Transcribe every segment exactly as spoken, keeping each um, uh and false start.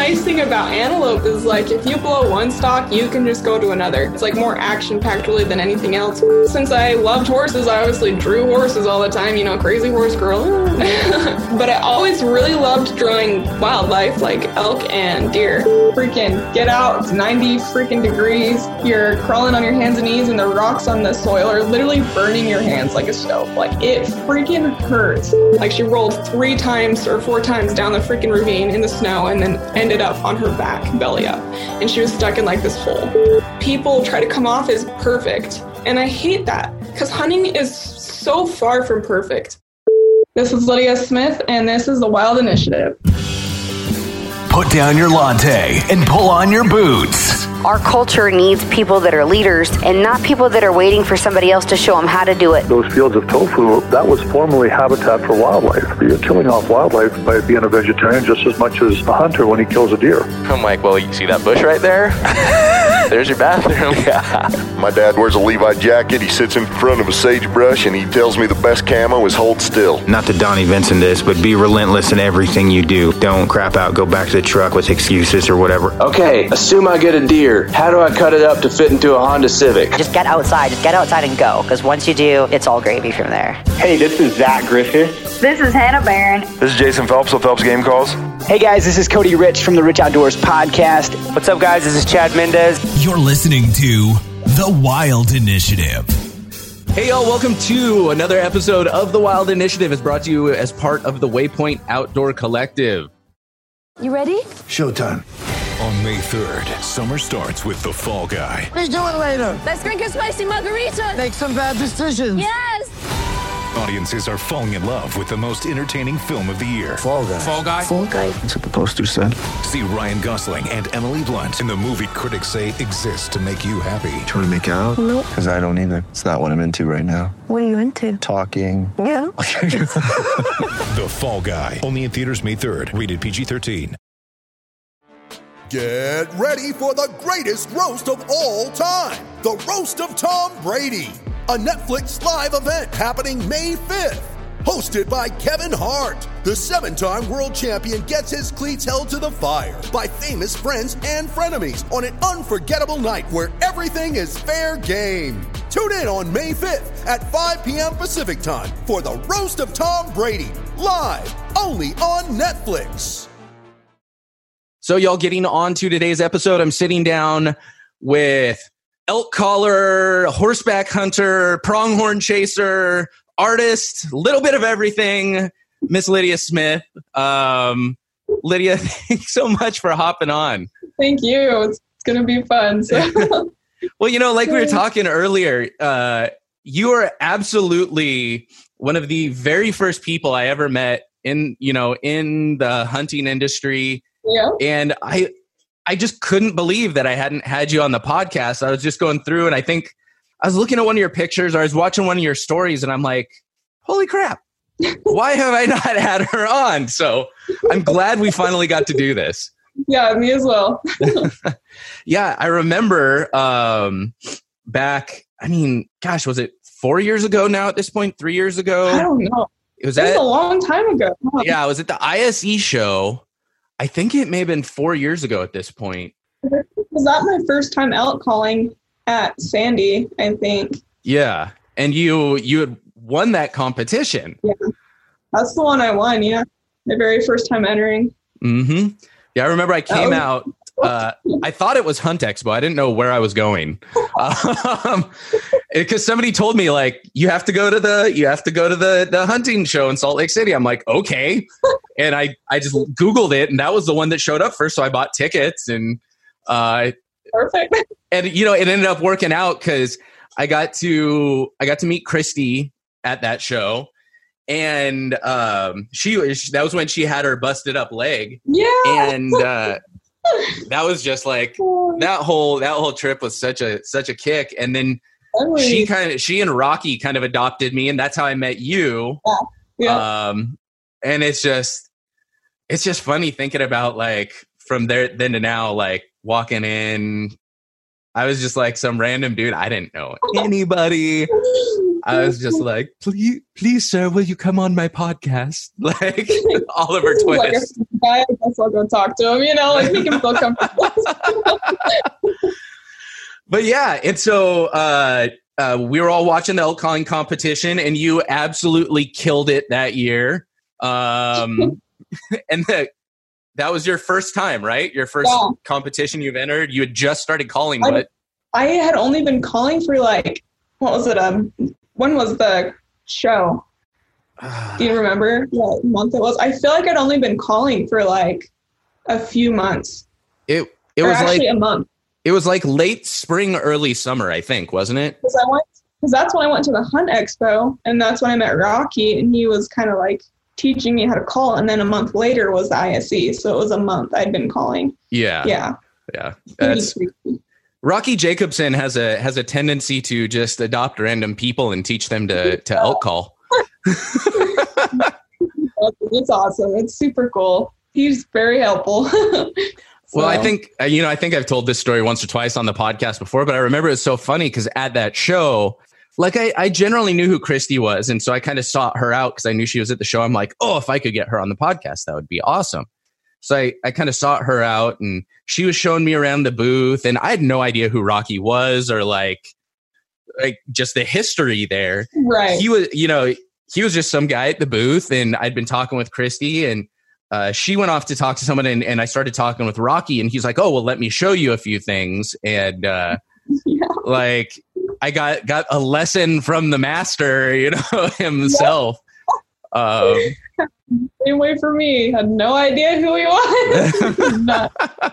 nice thing about Antelope is like if you blow one stock, you can just go to another. It's like more action-packed really than anything else. Since I loved horses, I obviously drew horses all the time, you know, crazy horse girl. But I always really loved drawing wildlife like elk and deer. Freaking get out, it's ninety freaking degrees. You're crawling on your hands and knees and the rocks on the soil are literally burning your hands like a stove. Like it freaking hurts. Like she rolled three times or four times down the freaking ravine in the snow and then ended up on her back, belly up. And she was stuck in like this hole. People try to come off as perfect. And I hate that because hunting is so far from perfect. This is Lydia Smith and this is the Wild Initiative. Put down your latte and pull on your boots. Our culture needs people that are leaders and not people that are waiting for somebody else to show them how to do it. Those fields of tofu, that was formerly habitat for wildlife. You're killing off wildlife by being a vegetarian just as much as a hunter when he kills a deer. I'm like, well, you see that bush right there? There's your bathroom. Yeah. My dad wears a Levi jacket. He sits in front of a sagebrush and he tells me the best camo is hold still. Not to Donnie Vincent this, but be relentless in everything you do. Don't crap out, go back to the truck with excuses or whatever. Okay, assume I get a deer. How do I cut it up to fit into a Honda Civic? Just get outside. Just get outside and go. Because once you do, it's all gravy from there. Hey, this is Zach Griffith. This is Hannah Barron. This is Jason Phelps of Phelps Game Calls. Hey guys, this is Cody Rich from the Rich Outdoors Podcast. What's up guys, this is Chad Mendez. You're listening to The Wild Initiative. Hey y'all, welcome to another episode of The Wild Initiative. It's brought to you as part of the Waypoint Outdoor Collective. You ready? Showtime. On May third, summer starts with The Fall Guy. Let's do it later. Let's drink a spicy margarita. Make some bad decisions. Yes. Audiences are falling in love with the most entertaining film of the year. Fall Guy. Fall Guy? Fall Guy. That's what the poster said. See Ryan Gosling and Emily Blunt in the movie critics say exists to make you happy. Trying to make it out? Nope. Because I don't either. It's not what I'm into right now. What are you into? Talking. Yeah. The Fall Guy. Only in theaters May third. Rated P G thirteen. Get ready for the greatest roast of all time. The Roast of Tom Brady. A Netflix live event happening May fifth. Hosted by Kevin Hart. The seven-time world champion gets his cleats held to the fire by famous friends and frenemies on an unforgettable night where everything is fair game. Tune in on May fifth at five p.m. Pacific time for the Roast of Tom Brady. Live only on Netflix. So y'all, getting on to today's episode, I'm sitting down with elk caller, horseback hunter, pronghorn chaser, artist, little bit of everything, Miss Lydia Smith. Um, Lydia, thanks so much for hopping on. Thank you. It's, it's going to be fun. So. Well, you know, like we were talking earlier, uh, you are absolutely one of the very first people I ever met in, you know, in the hunting industry. Yeah. And I, I just couldn't believe that I hadn't had you on the podcast. I was just going through and I think I was looking at one of your pictures or I was watching one of your stories and I'm like, holy crap, why have I not had her on? So I'm glad we finally got to do this. Yeah, me as well. Yeah, I remember um, back, I mean, gosh, was it four years ago now at this point? Three years ago? I don't know. It was, it was at, a long time ago. Huh? Yeah, I was at the I S E show. I think it may have been four years ago at this point. Was that my first time elk calling at Sandy, I think? Yeah. And you you had won that competition. Yeah. That's the one I won, yeah. The very first time entering. Mm-hmm. Yeah, I remember I came was- out. Uh, I thought it was Hunt Expo. I didn't know where I was going. Um, because somebody told me like, you have to go to the, you have to go to the, the hunting show in Salt Lake City. I'm like, okay. And I, I just Googled it and that was the one that showed up first. So I bought tickets and, uh, perfect. And, you know, it ended up working out because I got to, I got to meet Christy at that show. And um, she was, that was when she had her busted up leg. Yeah. And, uh, that was just like that whole that whole trip was such a such a kick. And then Emily. she kind of she and Rocky kind of adopted me, and that's how I met you. Yeah. Yeah. Um, and it's just it's just funny thinking about like from there then to now, like walking in, I was just like some random dude. I didn't know anybody. I was just like, please, please, sir, will you come on my podcast? Like Oliver Twist. Like, I guess I'll go talk to him, you know, like make him feel comfortable. But yeah, and so uh, uh, we were all watching the elk calling competition, and you absolutely killed it that year. Um, and the, that was your first time, right? Your first yeah. competition you've entered. You had just started calling, I, but I had only been calling for like, what was it? Um, when was the show? Do you remember what month it was? I feel like I'd only been calling for like a few months. It it or was actually like a month. It was like late spring, early summer, I think, wasn't it? Because I went, because that's when I went to the Hunt Expo, and that's when I met Rocky, and he was kind of like teaching me how to call. And then a month later was the I S E, so it was a month I'd been calling. Yeah, yeah, yeah. That's, Rocky Jacobson has a has a tendency to just adopt random people and teach them to to elk call. It's awesome. It's super cool. He's very helpful. So. Well, I think, you know, I think I've told this story once or twice on the podcast before, but I remember it was so funny because at that show, like I, I generally knew who Christy was. And so I kind of sought her out because I knew she was at the show. I'm like, oh, if I could get her on the podcast, that would be awesome. So I, I kind of sought her out and she was showing me around the booth and I had no idea who Rocky was or like, like just the history there. Right. He was, you know, he was just some guy at the booth and I'd been talking with Christy and Uh, she went off to talk to someone and, and I started talking with Rocky and he's like, oh, well, let me show you a few things. And uh, yeah. like I got, got a lesson from the master, you know, himself. Yeah. Um, Same way for me. Had no idea who he was.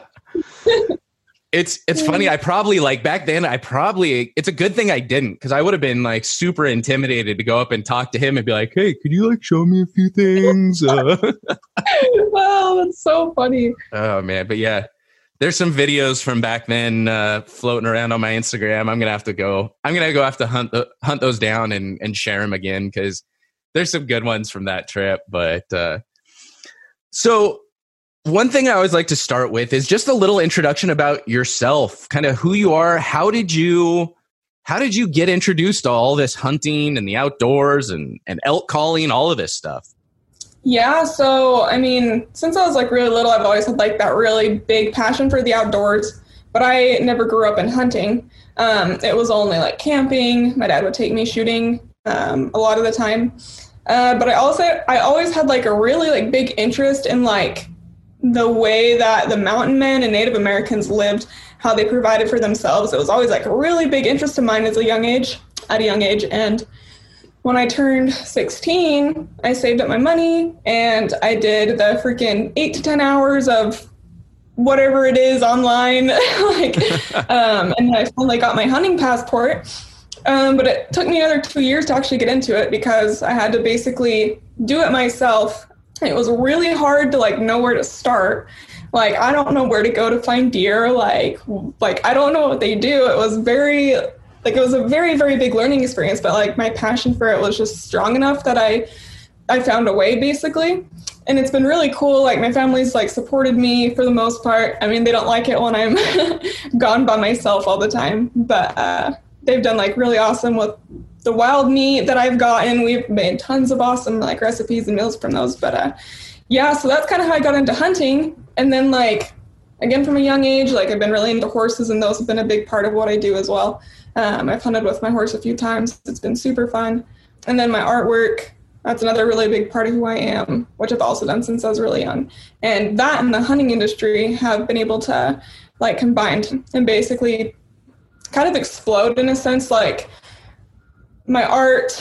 It's it's funny. I probably like back then. I probably it's a good thing I didn't because I would have been like super intimidated to go up and talk to him and be like, "Hey, could you like show me a few things?" Uh, wow, that's so funny. Oh man, but yeah, there's some videos from back then uh, floating around on my Instagram. I'm gonna have to go. I'm gonna go have to hunt the, hunt those down and and share them again because there's some good ones from that trip. But uh, so. One thing I always like to start with is just a little introduction about yourself, kind of who you are. How did you, how did you get introduced to all this hunting and the outdoors and, and elk calling, all of this stuff? Yeah. So, I mean, since I was like really little, I've always had like that really big passion for the outdoors, but I never grew up in hunting. Um, it was only like camping. My dad would take me shooting um, a lot of the time. Uh, but I also, I always had like a really like big interest in like, the way that the mountain men and Native Americans lived, how they provided for themselves. It was always like a really big interest of mine as a young age, at a young age. And when I turned sixteen, I saved up my money and I did the freaking eight to ten hours of whatever it is online. like, um, and I finally got my hunting passport. Um, but it took me another two years to actually get into it because I had to basically do it myself. It was really hard to like know where to start. Like, I don't know where to go to find deer. Like, like I don't know what they do. It was very, like, it was a very, very big learning experience, but like my passion for it was just strong enough that I, I found a way basically. And it's been really cool. Like my family's like supported me for the most part. I mean, they don't like it when I'm gone by myself all the time, but uh, they've done like really awesome with the wild meat that I've gotten. We've made tons of awesome like recipes and meals from those. But uh, yeah, so that's kind of how I got into hunting. And then like, again, from a young age, like I've been really into horses and those have been a big part of what I do as well. Um, I've hunted with my horse a few times. It's been super fun. And then my artwork, that's another really big part of who I am, which I've also done since I was really young. And that and the hunting industry have been able to like combine and basically kind of explode in a sense. Like, my art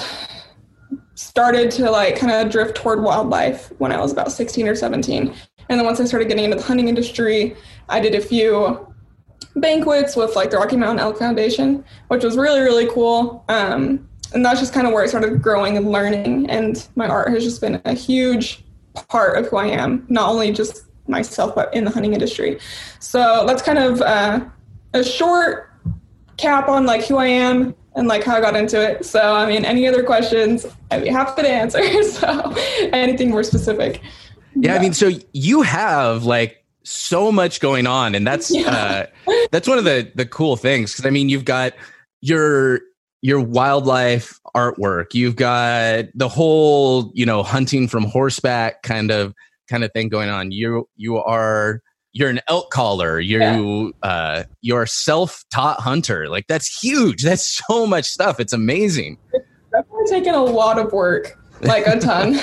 started to like kind of drift toward wildlife when I was about sixteen or seventeen. And then once I started getting into the hunting industry, I did a few banquets with like the Rocky Mountain Elk Foundation, which was really, really cool. Um, and that's just kind of where I started growing and learning. And my art has just been a huge part of who I am, not only just myself, but in the hunting industry. So that's kind of uh, a short cap on like who I am and like how I got into it. So, I mean, any other questions, I'd be happy to answer. So anything more specific. Yeah, I mean, so you have like so much going on. And that's, yeah. uh, that's one of the, the cool things. Cause I mean, you've got your, your wildlife artwork, you've got the whole, you know, hunting from horseback kind of, kind of thing going on. You, you are, you're an elk caller. You, yeah. uh, you're a self-taught hunter. Like that's huge. That's so much stuff. It's amazing. It's definitely taken a lot of work, like a ton.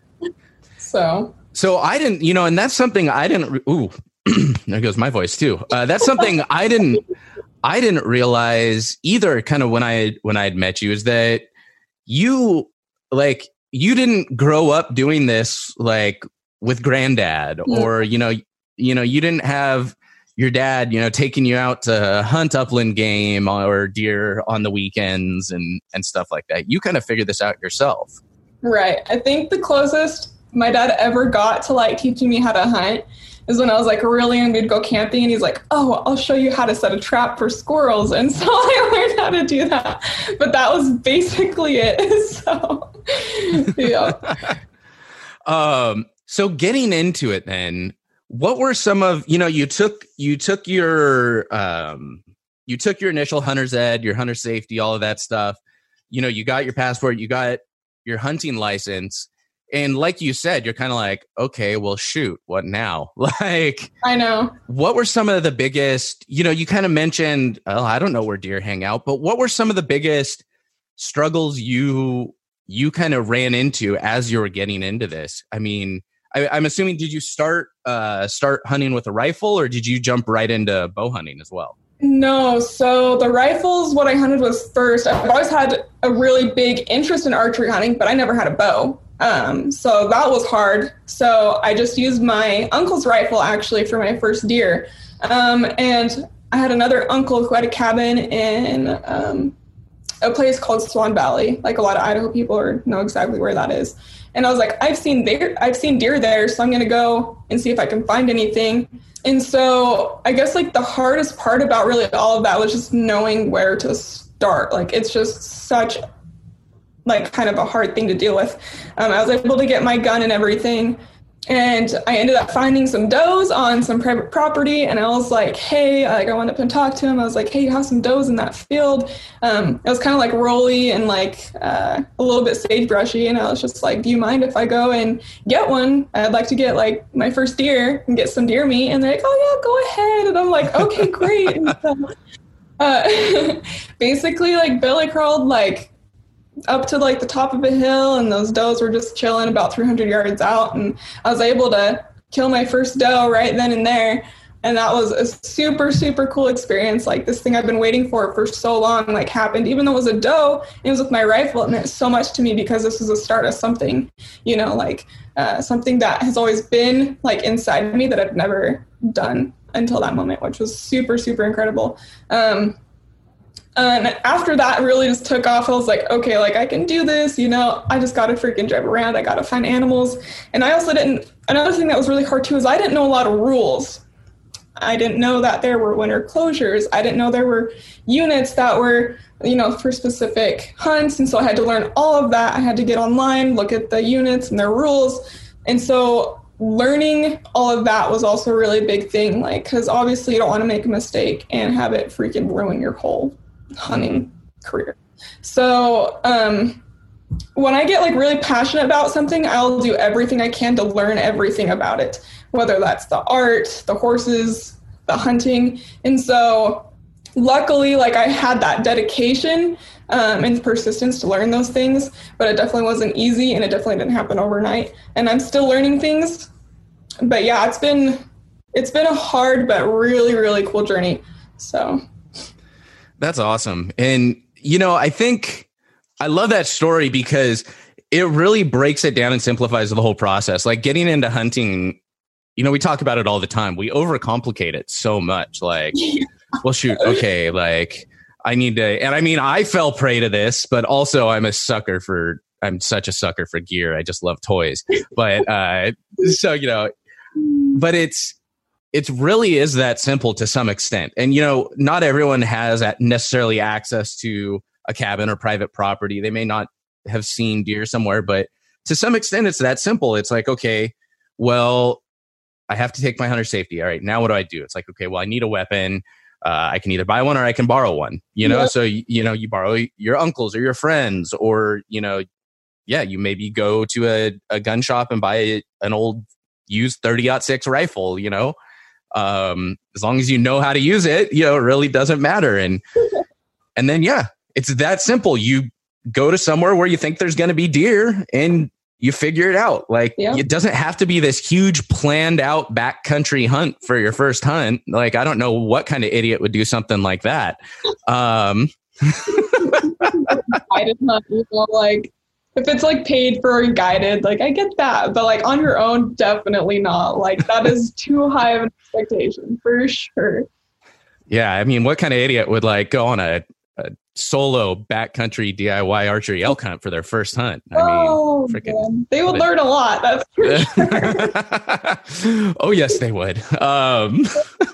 so, so I didn't, you know, and that's something I didn't, ooh, there goes my voice too. Uh, that's something I didn't, I didn't realize either kind of when I, when I had met you is that you like, you didn't grow up doing this like with granddad or, you know, you know, you didn't have your dad, you know, taking you out to hunt upland game or deer on the weekends and, and stuff like that. You kind of figured this out yourself. Right. I think the closest my dad ever got to like teaching me how to hunt is when I was like really young, we'd go camping and he's like, oh, I'll show you how to set a trap for squirrels. And so I learned how to do that. But that was basically it. So, yeah. um, so getting into it then, what were some of, you know, you took, you took your, um, you took your initial hunter's ed, your hunter safety, all of that stuff. You know, you got your passport, you got your hunting license. And like you said, you're kind of like, okay, well, shoot, what now? Like, I know. What were some of the biggest, you know, you kind of mentioned, oh, I don't know where deer hang out, but what were some of the biggest struggles you, you kind of ran into as you were getting into this? I mean, I, I'm assuming, did you start uh, start hunting with a rifle or did you jump right into bow hunting as well? No, so the rifles, what I hunted was first. I've always had a really big interest in archery hunting, but I never had a bow. Um, so that was hard. So I just used my uncle's rifle actually for my first deer. Um, and I had another uncle who had a cabin in um, a place called Swan Valley. Like a lot of Idaho people are, know exactly where that is. And I was like, I've seen deer, I've seen deer there, so I'm going to go and see if I can find anything. And so I guess like the hardest part about really all of that was just knowing where to start. Like it's just such like kind of a hard thing to deal with. Um, I was able to get my gun and everything. And I ended up finding some does on some private property. And I was like, hey, like I went up and talked to him. I was like, hey, you have some does in that field. Um, it was kind of like rolly and like uh, a little bit sagebrushy. And I was just like, do you mind if I go and get one? I'd like to get like my first deer and get some deer meat. And they're like, oh yeah, go ahead. And I'm like, okay, great. And so, uh, basically like Billy crawled like up to like the top of a hill, and those does were just chilling about three hundred yards out, and I was able to kill my first doe right then and there. And that was a super, super cool experience. Like this thing I've been waiting for for so long, like happened, even though it was a doe, it was with my rifle. It meant so much to me because this was the start of something, you know, like uh, something that has always been like inside me that I've never done until that moment, which was super, super incredible. Um, And after that really just took off. I was like, okay, like I can do this, you know, I just got to freaking drive around. I got to find animals. And I also didn't, another thing that was really hard too is I didn't know a lot of rules. I didn't know that there were winter closures. I didn't know there were units that were, you know, for specific hunts. And so I had to learn all of that. I had to get online, look at the units and their rules. And so learning all of that was also a really big thing, like, because obviously you don't want to make a mistake and have it freaking ruin your whole hunting career. So um, when I get like really passionate about something, I'll do everything I can to learn everything about it, whether that's the art, the horses, the hunting. And so luckily, like I had that dedication um, and persistence to learn those things, but it definitely wasn't easy and it definitely didn't happen overnight. And I'm still learning things, but yeah, it's been, it's been a hard, but really, really cool journey. So that's awesome. And, you know, I think I love that story because it really breaks it down and simplifies the whole process. Like getting into hunting, you know, we talk about it all the time. We overcomplicate it so much. Like, well, shoot, okay, like I need to, and I mean, I fell prey to this, but also I'm a sucker for, I'm such a sucker for gear. I just love toys. But uh, so, you know, but it's, it really is that simple to some extent. And, you know, not everyone has necessarily access to a cabin or private property. They may not have seen deer somewhere, but to some extent it's that simple. It's like, okay, well, I have to take my hunter safety. All right, now what do I do? It's like, okay, well, I need a weapon. Uh, I can either buy one or I can borrow one, you know? Yep. So, you know, you borrow your uncles or your friends, or, you know, yeah, you maybe go to a, a gun shop and buy a, an old used thirty aught six rifle, you know? Um, as long as you know how to use it, you know, it really doesn't matter. And, and then, yeah, it's that simple. You go to somewhere where you think there's going to be deer and you figure it out. Like, yep. It doesn't have to be this huge planned out backcountry hunt for your first hunt. Like, I don't know what kind of idiot would do something like that. Um, guided hunt, you know, like if it's like paid for or guided, like I get that, but like on your own, definitely not. Like that is too high of an expectation for sure. Yeah. I mean, what kind of idiot would like go on a, a solo backcountry D I Y archery elk hunt for their first hunt? I oh, mean, freaking, they would learn a lot. That's for sure. Oh yes, they would. Um,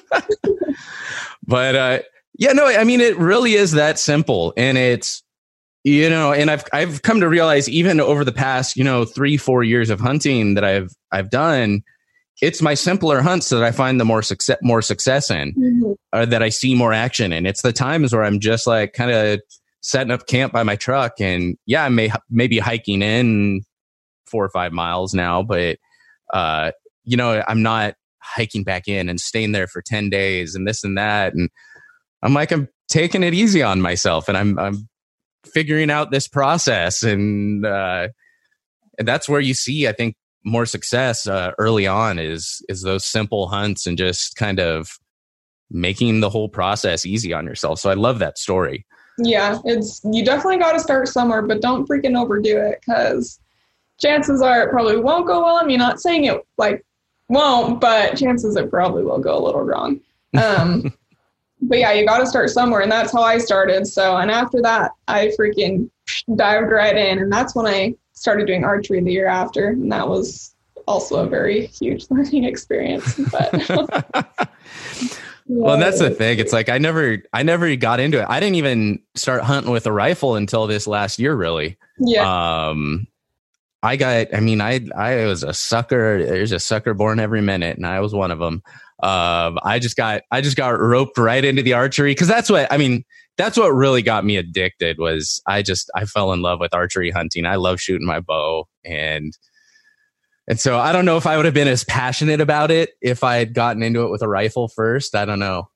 but uh, yeah, no, I mean, it really is that simple, and it's, you know, and I've I've come to realize even over the past, you know, three four years of hunting that I've I've done, it's my simpler hunts that I find the more success more success in, mm-hmm. or that I see more action in. It's the times where I'm just like kind of setting up camp by my truck, and yeah, I may maybe hiking in four or five miles now, but uh, you know, I'm not hiking back in and staying there for ten days and this and that, and I'm like I'm taking it easy on myself, and I'm I'm figuring out this process, and uh, and that's where you see, I think, more success uh, early on is is those simple hunts and just kind of making the whole process easy on yourself. So I love that story. Yeah, it's you definitely got to start somewhere, but don't freaking overdo it, because chances are it probably won't go well. I mean, not saying it like won't, but chances it probably will go a little wrong. Um, but yeah, you got to start somewhere, and that's how I started. So, and after that, I freaking dived right in, and that's when I started doing archery the year after, and that was also a very huge learning experience. But well, and that's the thing. It's like I never, I never got into it. I didn't even start hunting with a rifle until this last year, really. Yeah. Um, I got. I mean, I I was a sucker. There's a sucker born every minute, and I was one of them. Um, I just got, I just got roped right into the archery, because that's what I mean. That's what really got me addicted. Was I just I fell in love with archery hunting. I love shooting my bow, and and so I don't know if I would have been as passionate about it if I had gotten into it with a rifle first. I don't know.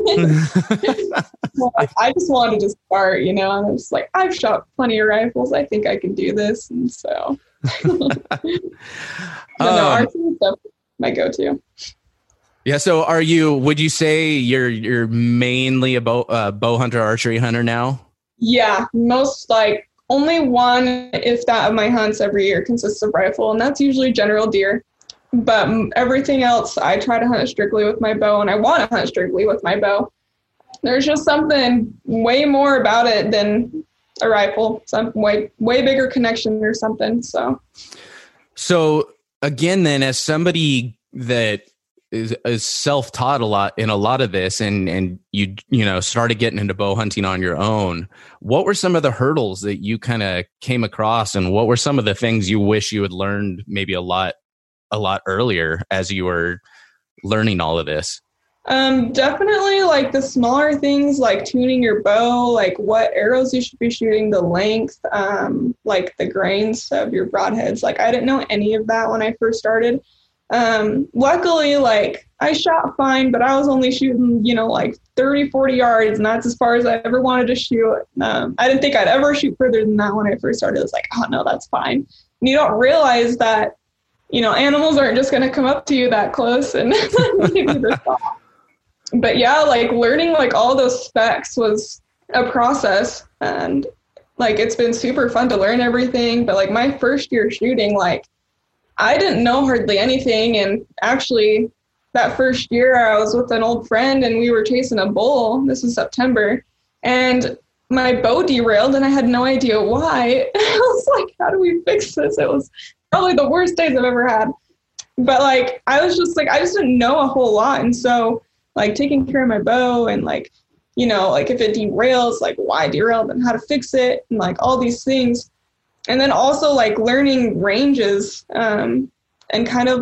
Well, I just wanted to start, you know, and I was like, I've shot plenty of rifles. I think I can do this, and so. But no, Um, archery is definitely my go-to. Yeah. So, are you? Would you say you're you're mainly a bow uh, bow hunter, archery hunter now? Yeah, most like only one, if that, of my hunts every year consists of rifle, and that's usually general deer. But everything else, I try to hunt strictly with my bow, and I want to hunt strictly with my bow. There's just something way more about it than a rifle. Some way way bigger connection or something. So. So again, then, as somebody that is, is self-taught a lot in a lot of this, and and you you know started getting into bow hunting on your own, what were some of the hurdles that you kind of came across, and what were some of the things you wish you had learned maybe a lot a lot earlier as you were learning all of this? Um, definitely like the smaller things, like tuning your bow, like what arrows you should be shooting, the length, um, like the grains of your broadheads. Like I didn't know any of that when I first started. Um, luckily, like I shot fine, but I was only shooting, you know, like thirty, forty yards, and that's as far as I ever wanted to shoot. Um, I didn't think I'd ever shoot further than that when I first started. I was like, oh no, that's fine. And you don't realize that, you know, animals aren't just going to come up to you that close and give you the stop. But yeah, like learning like all those specs was a process, and like it's been super fun to learn everything. But like my first year shooting, like I didn't know hardly anything. And actually that first year I was with an old friend and we were chasing a bull. This was September, and my bow derailed and I had no idea why. I was like, how do we fix this? It was probably the worst days I've ever had. But like, I was just like, I just didn't know a whole lot. And so like taking care of my bow and like, you know, like if it derails, like why derailed and how to fix it and like all these things. And then also like learning ranges um, and kind of like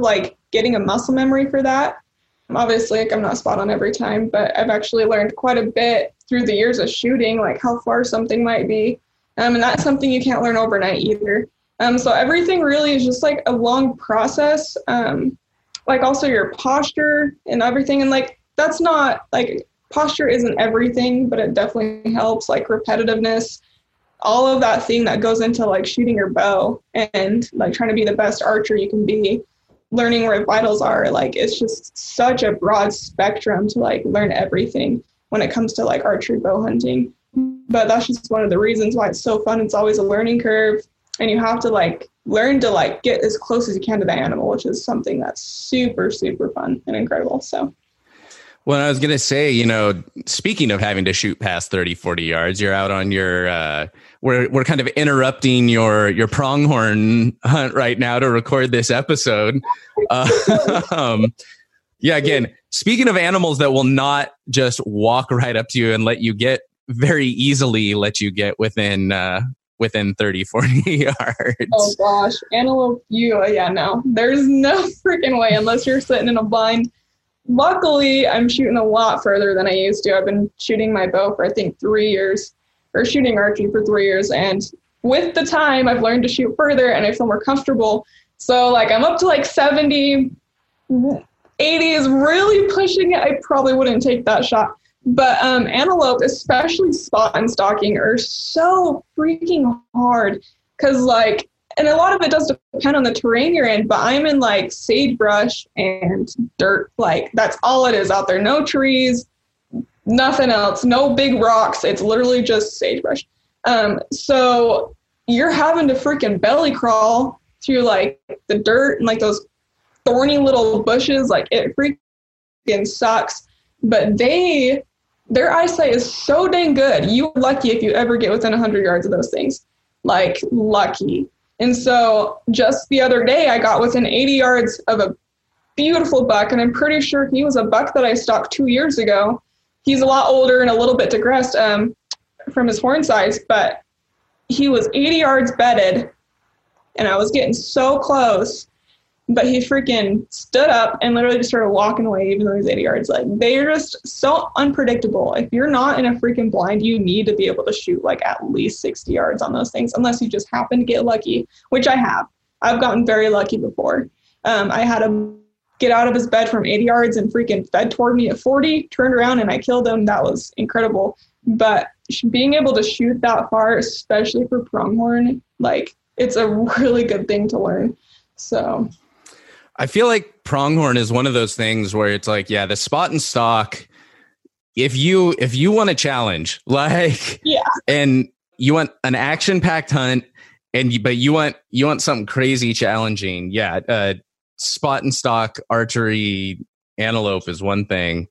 getting a muscle memory for that. Obviously, like, I'm not spot on every time, but I've actually learned quite a bit through the years of shooting, like how far something might be. Um, and that's something you can't learn overnight either. Um, so everything really is just like a long process. Um, like also your posture and everything. And like, that's not like posture isn't everything, but it definitely helps, like repetitiveness, all of that thing that goes into like shooting your bow and like trying to be the best archer you can be. Learning where vitals are, like it's just such a broad spectrum to like learn everything when it comes to like archery bow hunting. But that's just one of the reasons why it's so fun. It's always a learning curve, and you have to like learn to like get as close as you can to the animal, which is something that's super, super fun and incredible. So. Well, I was going to say, you know, speaking of having to shoot past thirty, forty yards, you're out on your, uh, we're, we're kind of interrupting your, your pronghorn hunt right now to record this episode. Uh, um, yeah, again, speaking of animals that will not just walk right up to you and let you get very easily, let you get within, uh, within thirty, forty yards. Oh gosh, antelope, you, yeah, no, there's no freaking way unless you're sitting in a blind. Luckily, I'm shooting a lot further than I used to. I've been shooting my bow for, I think, three years, or shooting archery for three years. And with the time, I've learned to shoot further, and I feel more comfortable. So, like, I'm up to, like, seventy, eighty is really pushing it. I probably wouldn't take that shot. But um, antelope, especially spot and stalking, are so freaking hard. Because, like, and a lot of it does depend on the terrain you're in, but I'm in like sagebrush and dirt. Like that's all it is out there. No trees, nothing else, no big rocks. It's literally just sagebrush. Um, so you're having to freaking belly crawl through like the dirt and like those thorny little bushes. Like it freaking sucks, but they, their eyesight is so dang good. You're lucky if you ever get within a hundred yards of those things, like lucky. And so just the other day, I got within eighty yards of a beautiful buck, and I'm pretty sure he was a buck that I stalked two years ago. He's a lot older and a little bit digressed um, from his horn size, but he was eighty yards bedded, and I was getting so close, but he freaking stood up and literally just started walking away even though he's eighty yards. Like, they're just so unpredictable. If you're not in a freaking blind, you need to be able to shoot like at least sixty yards on those things, unless you just happen to get lucky, which I have. I've gotten very lucky before. Um, I had him get out of his bed from eighty yards and freaking fed toward me at forty, turned around and I killed him. That was incredible. But being able to shoot that far, especially for pronghorn, like it's a really good thing to learn. So I feel like pronghorn is one of those things where it's like, yeah, the spot and stalk, if you if you want a challenge, like, yeah, and you want an action-packed hunt, and you, but you want you want something crazy challenging, yeah, uh, spot and stalk archery antelope is one thing.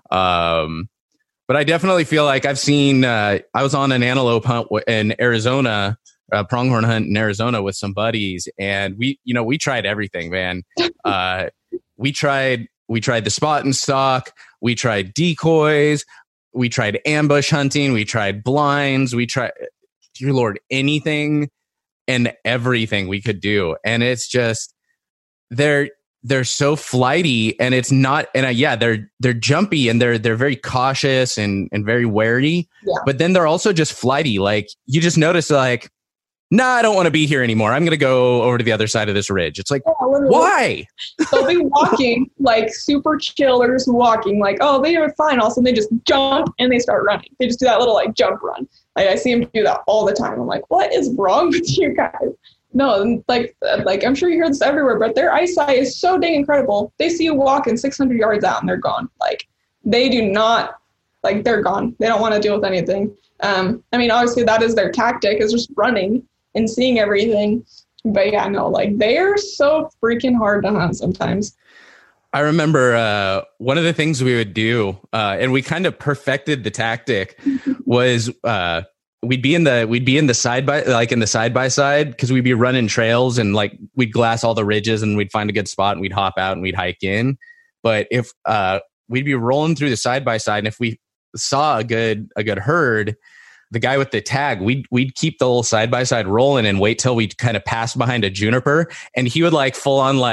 Um, but I definitely feel like I've seen. Uh, I was on an antelope hunt in Arizona. A pronghorn hunt in Arizona with some buddies, and we, you know, we tried everything, man. Uh, we tried, we tried the spot and stalk, we tried decoys, we tried ambush hunting, we tried blinds, we tried, dear Lord, anything and everything we could do, and it's just they're they're so flighty, and it's not, and uh, yeah, they're they're jumpy, and they're they're very cautious and and very wary, yeah. But then they're also just flighty. Like you just notice, like, nah, I don't want to be here anymore. I'm going to go over to the other side of this ridge. It's like, yeah, why? They'll be walking like super chill. They're just walking like, oh, they are fine. All of a sudden they just jump and they start running. They just do that little like jump run. Like I see them do that all the time. I'm like, what is wrong with you guys? No, like, like I'm sure you hear this everywhere, but their eyesight is so dang incredible. They see you walking six hundred yards out and they're gone. Like they do not, like they're gone. They don't want to deal with anything. Um, I mean, obviously that is their tactic, is just running and seeing everything. But yeah, no, like they are so freaking hard to hunt sometimes. I remember uh, one of the things we would do, uh, and we kind of perfected the tactic, was uh, we'd be in the we'd be in the side by like in the side by side because we'd be running trails and like we'd glass all the ridges and we'd find a good spot and we'd hop out and we'd hike in. But if uh, we'd be rolling through the side by side, and if we saw a good a good herd, the guy with the tag, we'd, we'd keep the little side by side rolling and wait till we kind of passed behind a juniper. And he would like full on like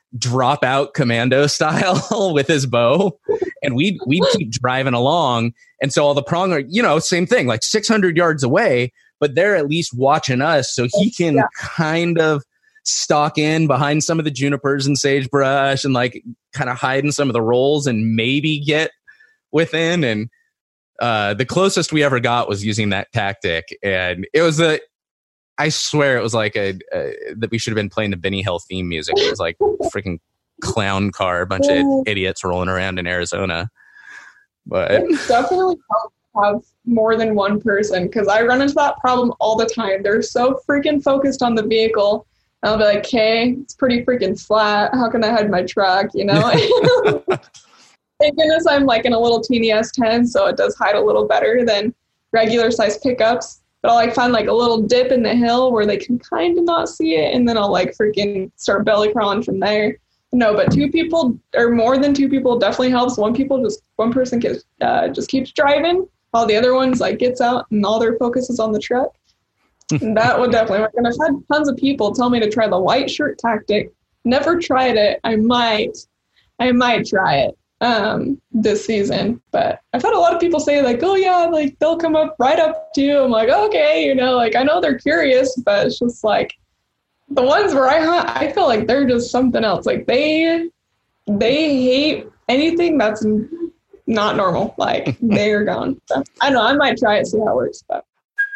drop out commando style with his bow, and we'd we'd keep driving along. And so all the prong are, you know, same thing, like six hundred yards away, but they're at least watching us, so he can yeah. kind of stalk in behind some of the junipers and sagebrush and like kind of hide in some of the rolls and maybe get within. And uh, the closest we ever got was using that tactic, and it was a. I swear it was like a, a that we should have been playing the Benny Hill theme music. It was like freaking clown car, a bunch of idiots rolling around in Arizona. But it definitely helps to have more than one person, because I run into that problem all the time. They're so freaking focused on the vehicle. I'll be like, "Okay, it's pretty freaking flat. How can I hide my truck?" You know. Thank goodness I'm like in a little teeny S ten, so it does hide a little better than regular size pickups. But I'll like find like a little dip in the hill where they can kind of not see it, and then I'll like freaking start belly crawling from there. No, but two people or more than two people definitely helps. One people just one person gets uh, just keeps driving, while the other one's like gets out and all their focus is on the truck. And that would definitely work. And I've had tons of people tell me to try the white shirt tactic. Never tried it. I might, I might try it um this season, but I've had a lot of people say like, oh yeah, like they'll come up right up to you. I'm like, okay, you know, like I know they're curious, but it's just like the ones where I hunt, I feel like they're just something else. Like they they hate anything that's not normal. Like they're gone. So, I don't know, I might try it, see how it works. But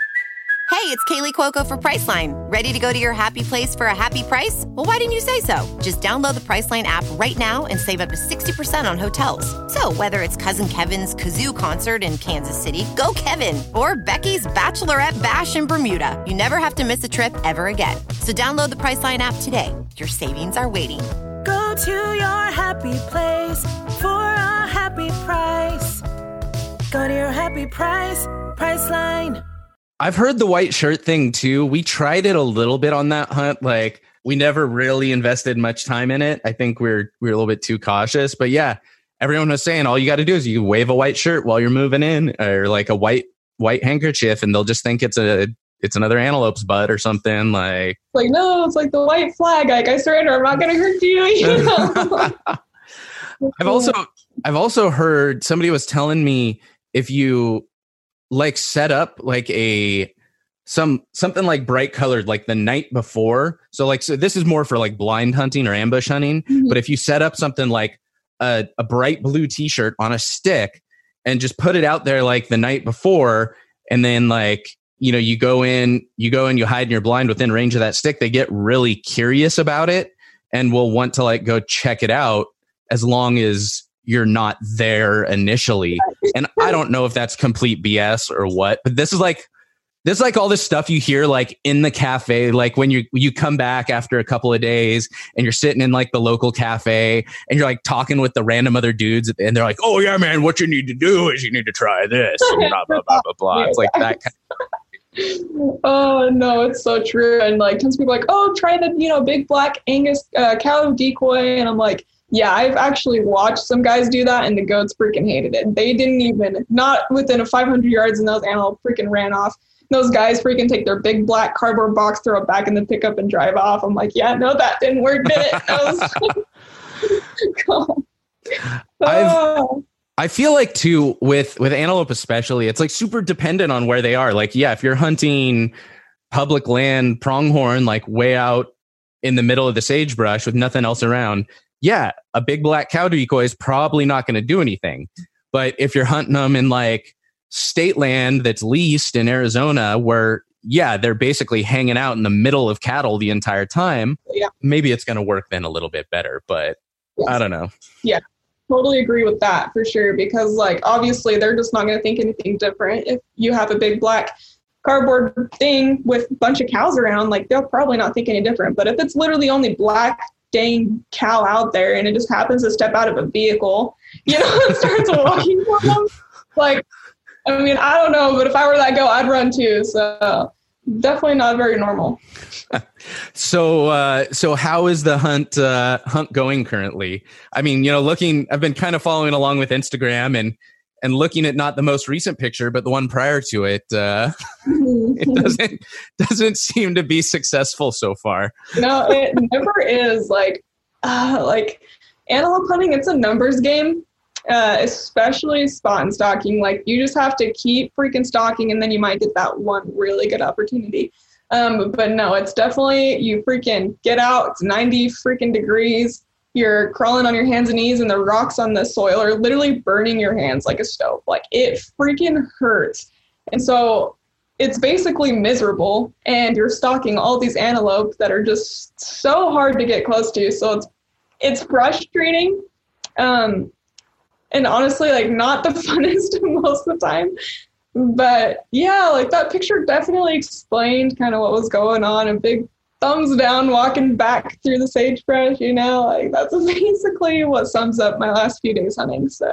hey, it's Kaylee Cuoco for Priceline. Ready to go to your happy place for a happy price? Well, why didn't you say so? Just download the Priceline app right now and save up to sixty percent on hotels. So whether it's Cousin Kevin's Kazoo Concert in Kansas City, go Kevin, or Becky's Bachelorette Bash in Bermuda, you never have to miss a trip ever again. So download the Priceline app today. Your savings are waiting. Go to your happy place for a happy price. Go to your happy price, Priceline. I've heard the white shirt thing too. We tried it a little bit on that hunt. Like we never really invested much time in it. I think we're we're a little bit too cautious. But yeah, everyone was saying all you got to do is you wave a white shirt while you're moving in, or like a white white handkerchief, and they'll just think it's a it's another antelope's butt or something. Like like no, it's like the white flag. Like I surrender. I'm not going to hurt you. You know? I've also I've also heard somebody was telling me if you like set up like a some something like bright colored like the night before. So like so this is more for like blind hunting or ambush hunting. Mm-hmm. But if you set up something like a, a bright blue t-shirt on a stick and just put it out there like the night before, and then like, you know, you go in, you go in, you hide in your blind within range of that stick, they get really curious about it and will want to like go check it out as long as you're not there initially. And I don't know if that's complete B S or what, but this is like, this is like all this stuff you hear like in the cafe, like when you you come back after a couple of days and you're sitting in like the local cafe and you're like talking with the random other dudes and they're like, oh yeah, man, what you need to do is you need to try this. And blah, blah, blah, blah, blah. It's like that kind of- Oh no, it's so true. And like tons of people are like, oh, try the, you know, big black Angus uh, cow decoy. And I'm like, yeah, I've actually watched some guys do that, and the goats freaking hated it. They didn't even, not within a five hundred yards, and those animals freaking ran off. Those guys freaking take their big black cardboard box, throw it back in the pickup, and drive off. I'm like, yeah, no, that didn't work, did it? That was- I've, I feel like too with with antelope especially, it's like super dependent on where they are. Like, yeah, if you're hunting public land pronghorn, like way out in the middle of the sagebrush with nothing else around, yeah, a big black cow decoy is probably not going to do anything. But if you're hunting them in like state land that's leased in Arizona, where yeah, they're basically hanging out in the middle of cattle the entire time, yeah, maybe it's going to work then a little bit better. But yes. I don't know. Yeah, totally agree with that for sure. Because like obviously they're just not going to think anything different. If you have a big black cardboard thing with a bunch of cows around, like they'll probably not think any different. But if it's literally only black dang cow out there and it just happens to step out of a vehicle, you know, and starts walking for them, like, I mean, I don't know, but if I were that girl, I'd run too. So definitely not very normal. so, uh, so how is the hunt, uh, hunt going currently? I mean, you know, looking, I've been kind of following along with Instagram and, and looking at not the most recent picture, but the one prior to it, uh, it doesn't, doesn't seem to be successful so far. No, it never is. Like, uh, like antelope hunting, it's a numbers game, uh, especially spot and stalking. Like you just have to keep freaking stalking and then you might get that one really good opportunity. Um, but no, it's definitely, you freaking get out. It's ninety freaking degrees. You're crawling on your hands and knees and the rocks on the soil are literally burning your hands like a stove. Like it freaking hurts. And so it's basically miserable and you're stalking all these antelope that are just so hard to get close to. So it's, it's frustrating. Um, and honestly, like not the funnest most of the time, but yeah, like that picture definitely explained kind of what was going on. A big thumbs down walking back through the sagebrush, you know, like that's basically what sums up my last few days hunting. So,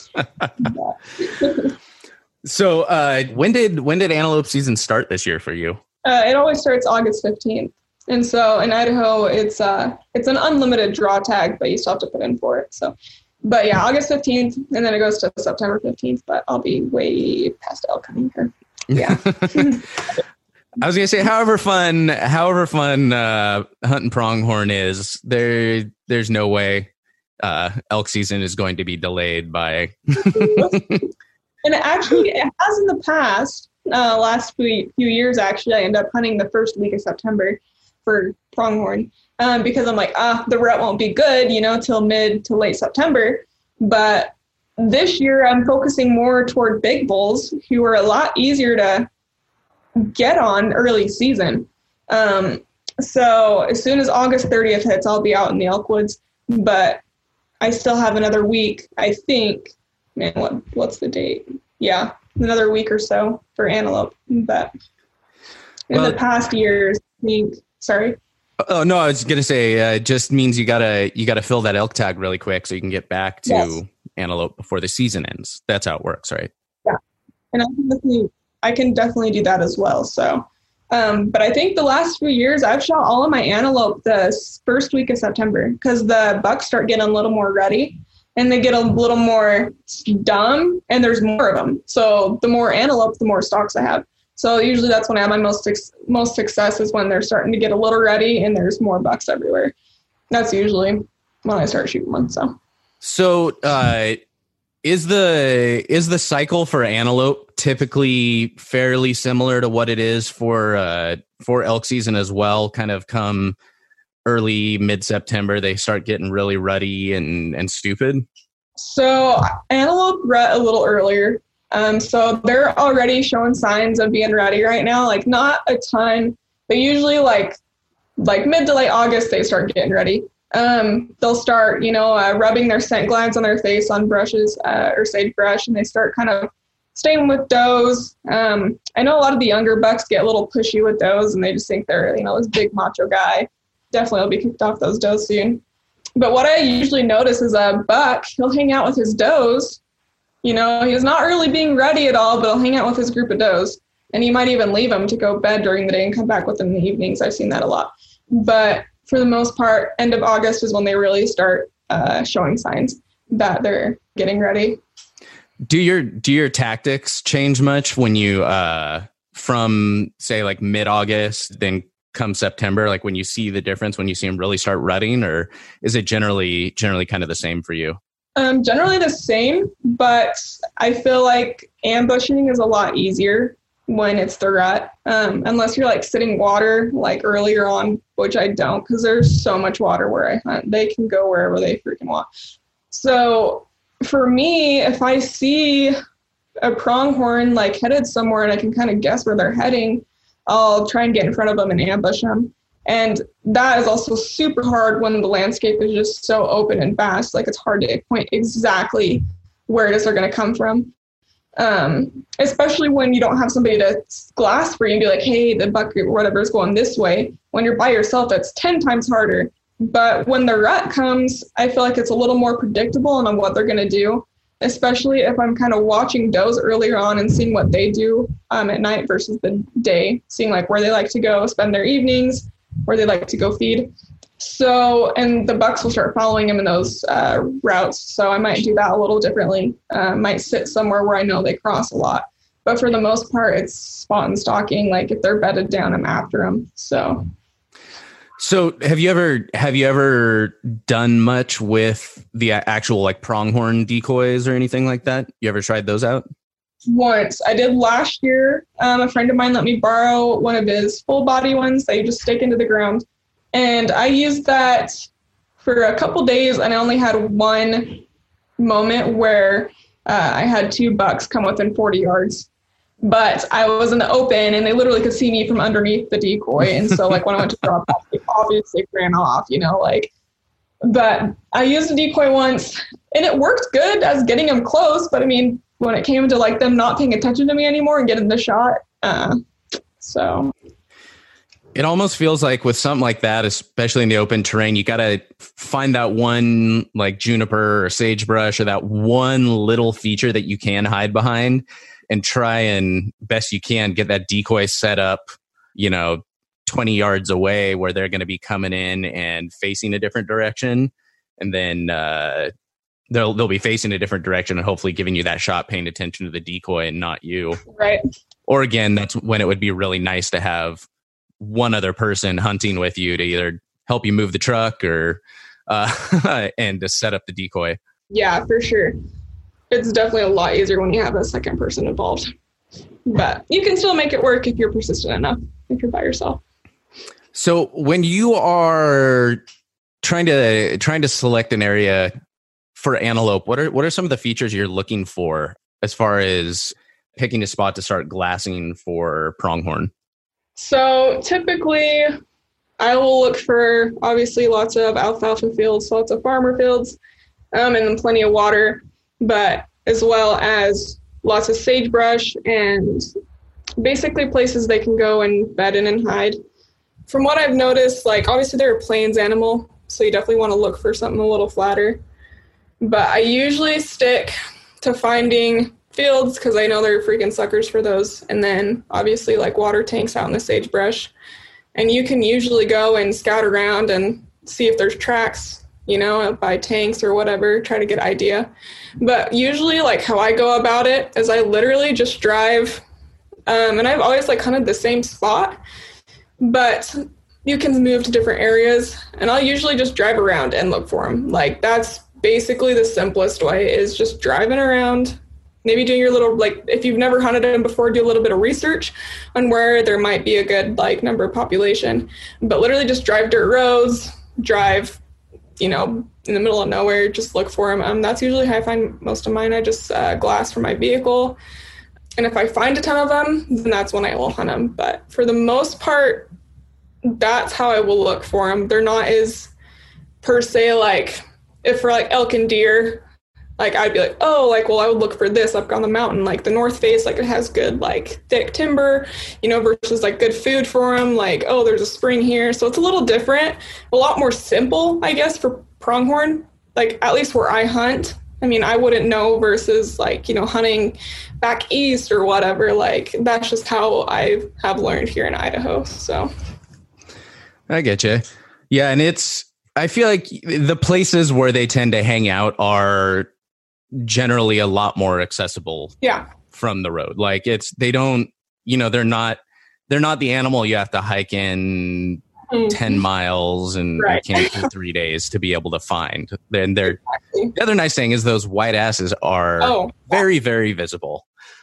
so uh, when did when did antelope season start this year for you? Uh, it always starts August fifteenth, and so in Idaho, it's uh it's an unlimited draw tag, but you still have to put in for it. So, but yeah, August fifteenth, and then it goes to September fifteenth. But I'll be way past elk hunting here. Yeah. I was gonna say, however fun, however fun uh, hunting pronghorn is, there, there's no way uh, elk season is going to be delayed by. And actually, it has in the past, uh, last few, few years. Actually, I end up hunting the first week of September for pronghorn um, because I'm like, ah, the rut won't be good, you know, till mid to late September. But this year, I'm focusing more toward big bulls who are a lot easier to get on early season. Um, so as soon as August thirtieth hits, I'll be out in the elk woods, but I still have another week, I think. Man, what what's the date? Yeah, another week or so for antelope. But in well, the past years, I think, sorry. Oh no, I was gonna say uh, it just means you gotta you gotta fill that elk tag really quick so you can get back to yes. antelope before the season ends. That's how it works, right? Yeah, and I can definitely, I can definitely do that as well. So, um, but I think the last few years I've shot all of my antelope the first week of September because the bucks start getting a little more ready. And they get a little more dumb, and there's more of them. So the more antelope, the more stalks I have. So usually that's when I have my most most success is when they're starting to get a little ready, and there's more bucks everywhere. That's usually when I start shooting one. So, so uh, is the is the cycle for antelope typically fairly similar to what it is for uh, for elk season as well? Kind of come early mid-September, they start getting really ruddy and, and stupid? So antelope rut a little earlier. Um, so they're already showing signs of being ready right now. Like not a ton, but usually like like mid to late August, they start getting ready. Um, they'll start, you know, uh, rubbing their scent glands on their face on brushes uh, or sagebrush, and they start kind of staying with does. Um, I know a lot of the younger bucks get a little pushy with does, and they just think they're, you know, this big macho guy. Definitely will be kicked off those does soon. But what I usually notice is a buck, he'll hang out with his does. You know, he's not really being ready at all, but he'll hang out with his group of does. And he might even leave them to go bed during the day and come back with them in the evenings. I've seen that a lot. But for the most part, end of August is when they really start uh, showing signs that they're getting ready. Do your do your tactics change much when you, uh, from say like mid-August, then come September, like when you see the difference, when you see them really start rutting, or is it generally generally kind of the same for you? Um, generally the same, but I feel like ambushing is a lot easier when it's the rut, um, unless you're like sitting water like earlier on, which I don't because there's so much water where I hunt. They can go wherever they freaking want. So for me, if I see a pronghorn like headed somewhere and I can kind of guess where they're heading, I'll try and get in front of them and ambush them. And that is also super hard when the landscape is just so open and vast. Like it's hard to point exactly where it is they're going to come from. Um, especially when you don't have somebody to glass for you and be like, hey, the buck or whatever is going this way. When you're by yourself, it's ten times harder. But when the rut comes, I feel like it's a little more predictable on what they're going to do. Especially if I'm kind of watching does earlier on and seeing what they do um, at night versus the day, seeing like where they like to go spend their evenings, where they like to go feed. So, and the bucks will start following them in those uh, routes. So I might do that a little differently. Uh, might sit somewhere where I know they cross a lot. But for the most part, it's spot and stalking. Like if they're bedded down, I'm after them. So. So have you ever have you ever done much with the actual like pronghorn decoys or anything like that? You ever tried those out? Once. I did last year. Um, a friend of mine let me borrow one of his full body ones that you just stick into the ground. And I used that for a couple days, and I only had one moment where uh, I had two bucks come within forty yards. But I was in the open, and they literally could see me from underneath the decoy. And so, like, when I went to drop off, they obviously ran off, you know, like. But I used a decoy once, and it worked good as getting them close. But, I mean, when it came to, like, them not paying attention to me anymore and getting the shot, uh, so. It almost feels like with something like that, especially in the open terrain, you got to find that one, like, juniper or sagebrush or that one little feature that you can hide behind. And try and best you can get that decoy set up, you know, twenty yards away where they're going to be coming in and facing a different direction. And then uh, they'll they'll be facing a different direction and hopefully giving you that shot, paying attention to the decoy and not you. Right. Or again, that's when it would be really nice to have one other person hunting with you to either help you move the truck or uh, and to set up the decoy. Yeah, for sure. It's definitely a lot easier when you have a second person involved. But you can still make it work if you're persistent enough, if you're by yourself. So when you are trying to trying to select an area for antelope, what are what are some of the features you're looking for as far as picking a spot to start glassing for pronghorn? So typically I will look for obviously lots of alfalfa fields, lots of farmer fields, um, and then plenty of water. But as well as lots of sagebrush and basically places they can go and bed in and hide. From what I've noticed, like obviously they're a plains animal, so you definitely want to look for something a little flatter. But I usually stick to finding fields because I know they're freaking suckers for those. And then obviously like water tanks out in the sagebrush. And you can usually go and scout around and see if there's tracks, you know, by tanks or whatever, try to get an idea. But usually, like, how I go about it is I literally just drive, um, and I've always, like, hunted the same spot, but you can move to different areas, and I'll usually just drive around and look for them. Like, that's basically the simplest way, is just driving around, maybe doing your little, like, if you've never hunted them before, do a little bit of research on where there might be a good, like, number of population. But literally just drive dirt roads, drive you know, in the middle of nowhere, just look for them. Um, that's usually how I find most of mine. I just uh, glass for my vehicle. And if I find a ton of them, then that's when I will hunt them. But for the most part, that's how I will look for them. They're not as, per se, like, if for, like, elk and deer, like, I'd be like, oh, like, well, I would look for this up on the mountain. Like, the North Face, like, it has good, like, thick timber, you know, versus, like, good food for them. Like, oh, there's a spring here. So it's a little different, a lot more simple, I guess, for pronghorn, like, at least where I hunt. I mean, I wouldn't know versus, like, you know, hunting back east or whatever. Like, that's just how I have learned here in Idaho, so. I get you. Yeah, and it's, I feel like the places where they tend to hang out are generally a lot more accessible yeah. from the road. Like it's, they don't, you know, they're not, they're not the animal you have to hike in mm-hmm. ten miles and right. camp for three days to be able to find. Then they're, exactly. The other nice thing is those white asses are oh, very, yeah. very visible.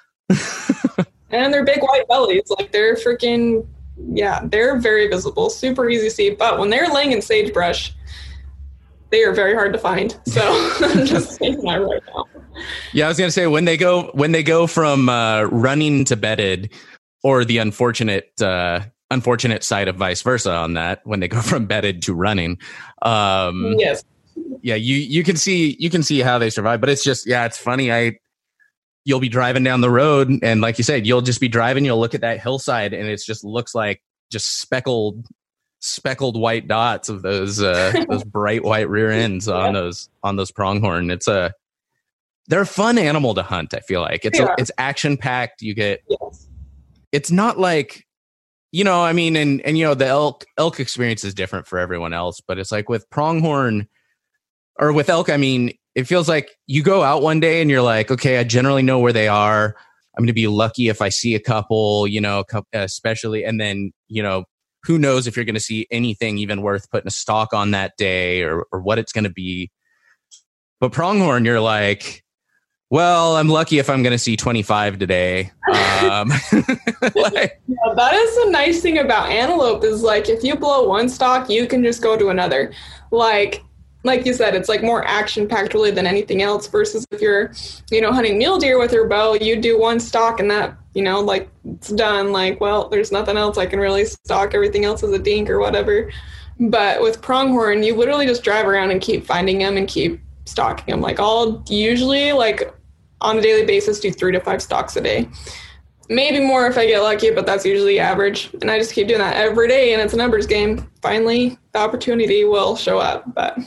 And they're big white bellies. Like they're freaking, yeah, they're very visible, super easy to see. But when they're laying in sagebrush, they are very hard to find. So I'm just saying that right now. Yeah, I was going to say when they go when they go from uh, running to bedded, or the unfortunate uh, unfortunate side of vice versa on that, when they go from bedded to running. Um, yes. Yeah, you you can see you can see how they survive, but it's just yeah, it's funny. I you'll be driving down the road, and like you said, you'll just be driving. You'll look at that hillside, and it just looks like just speckled. speckled white dots of those uh those bright white rear ends on yeah. those on those pronghorn. It's a they're a fun animal to hunt. I feel like it's a, it's action packed. You get yes. It's not like, you know, I mean, and and you know the elk elk experience is different for everyone else, but it's like with pronghorn or with elk, I mean, it feels like you go out one day and you're like, okay, I generally know where they are. I'm going to be lucky if I see a couple, you know, especially, and then, you know, who knows if you're going to see anything even worth putting a stock on that day or, or what it's going to be. But pronghorn, you're like, well, I'm lucky if I'm going to see twenty-five today. Um, like, yeah, that is the nice thing about antelope is like, if you blow one stock, you can just go to another. Like, like you said, it's like more action packed really than anything else versus if you're, you know, hunting mule deer with your bow, you do one stock and that, you know, like it's done. Like, well, there's nothing else I can really stock. Everything else is a dink or whatever. But with pronghorn, you literally just drive around and keep finding them and keep stalking them. Like I'll usually like on a daily basis do three to five stalks a day, maybe more if I get lucky, but that's usually average. And I just keep doing that every day, and it's a numbers game. Finally, the opportunity will show up. But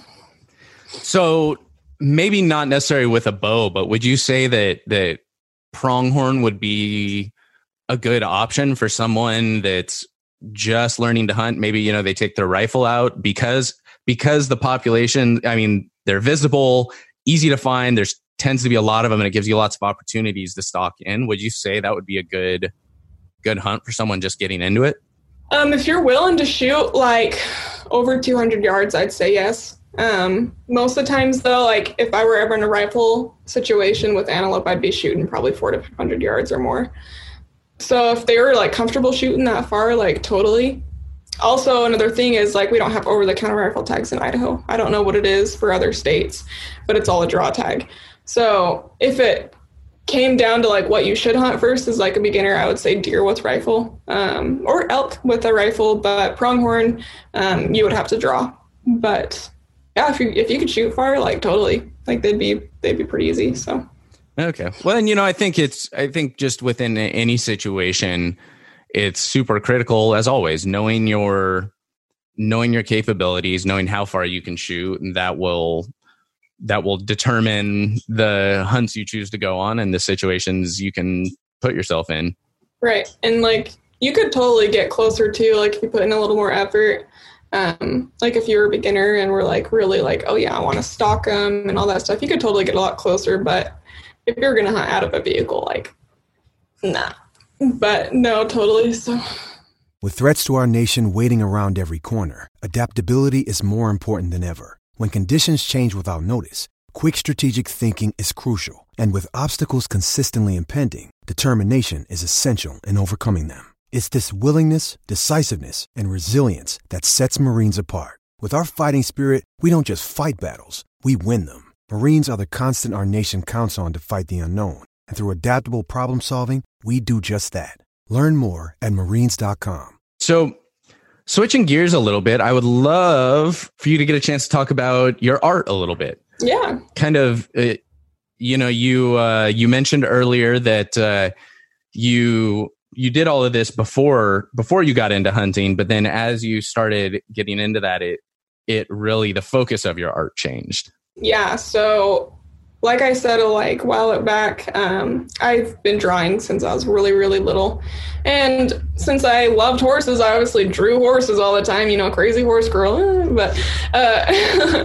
so maybe not necessarily with a bow, but would you say that that pronghorn would be a good option for someone that's just learning to hunt? Maybe, you know, they take their rifle out because because the population, I mean, they're visible, easy to find. There's tends to be a lot of them, and it gives you lots of opportunities to stalk in. Would you say that would be a good good hunt for someone just getting into it? Um, if you're willing to shoot like over two hundred yards, I'd say yes. Um, most of the times though, like if I were ever in a rifle situation with antelope, I'd be shooting probably four to five hundred yards or more. So if they were like comfortable shooting that far, like totally. Also, another thing is like we don't have over-the-counter rifle tags in Idaho. I don't know what it is for other states, but it's all a draw tag. So if it came down to like what you should hunt first as like a beginner, I would say deer with rifle, um, or elk with a rifle, but pronghorn, um, you would have to draw. But yeah, if you if you could shoot far, like totally, like they'd be they'd be pretty easy. So okay, well, and you know, I think it's I think just within any situation, it's super critical as always knowing your knowing your capabilities, knowing how far you can shoot, and that will. that will determine the hunts you choose to go on and the situations you can put yourself in. Right. And like, you could totally get closer too, like if you put in a little more effort, um, like if you're a beginner and we're like, really like, oh yeah, I want to stalk them and all that stuff, you could totally get a lot closer. But if you're going to hunt out of a vehicle, like, nah, but no, totally. So with threats to our nation waiting around every corner, adaptability is more important than ever. When conditions change without notice, quick strategic thinking is crucial. And with obstacles consistently impending, determination is essential in overcoming them. It's this willingness, decisiveness, and resilience that sets Marines apart. With our fighting spirit, we don't just fight battles, we win them. Marines are the constant our nation counts on to fight the unknown. And through adaptable problem solving, we do just that. Learn more at marines dot com. So, switching gears a little bit, I would love for you to get a chance to talk about your art a little bit. Yeah. Kind of, uh, you know, you uh, you mentioned earlier that uh, you you did all of this before before you got into hunting, but then as you started getting into that, it it really the focus of your art changed. Yeah. So, like I said, like a while back, um, I've been drawing since I was really, really little. And since I loved horses, I obviously drew horses all the time, you know, crazy horse girl. But uh,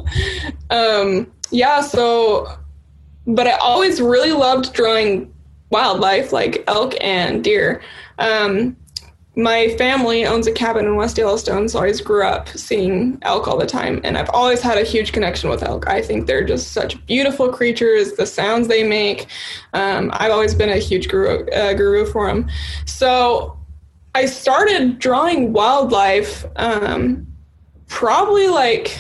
um, yeah, so, but I always really loved drawing wildlife like elk and deer. Um, my family owns a cabin in West Yellowstone, so I always grew up seeing elk all the time, and I've always had a huge connection with elk. I think they're just such beautiful creatures, the sounds they make. Um, I've always been a huge guru, uh, guru for them. So I started drawing wildlife um, probably like